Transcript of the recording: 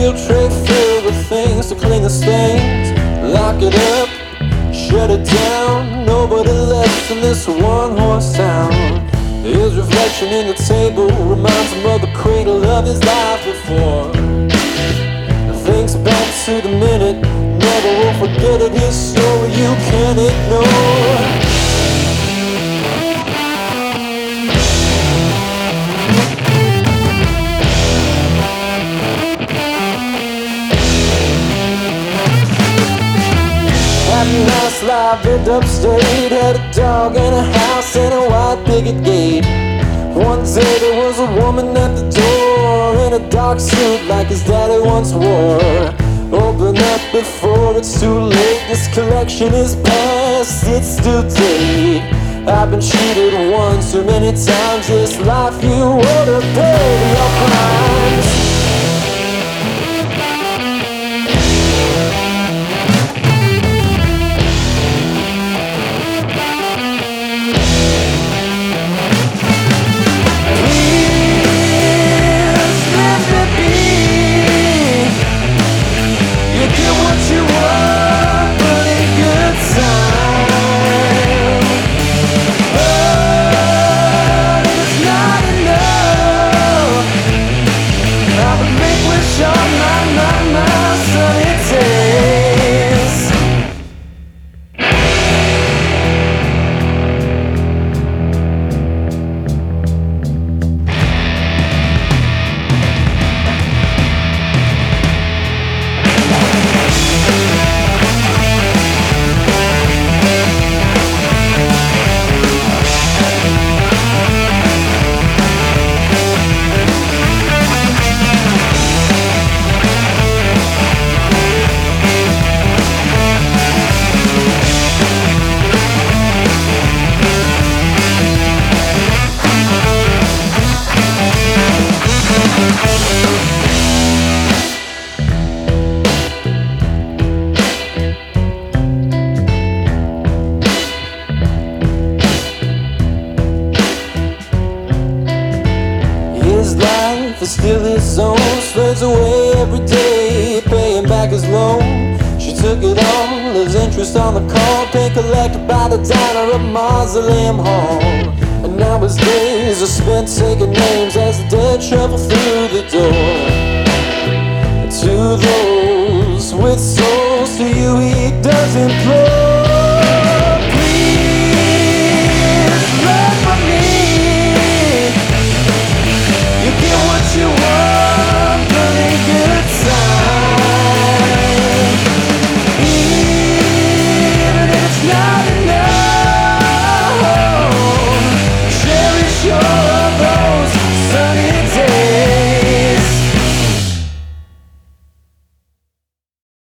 steel tray filled with things to clean the stains. Lock it up, shut it down. Nobody left in this one-horse town. His reflection in the table reminds him of the cradle of his life before. Thinks back to the minute, never will forget it. His story you can't ignore. Had a nice life, lived upstate. Had a dog and a house and a white picket gate. One day there was a woman at the door in a dark suit like his daddy once wore. Open up before it's too late. This collection is past, it's still date. I've been cheated once too many times. This life you owe to pay your crimes. His life is still his own, slips away every day, paying back his loan. She took it all, there's interest on the call, paid collected by the diner at Mausoleum Hall. And now his days are spent taking names as the dead travel through the door. And to those with souls, to you he does implore.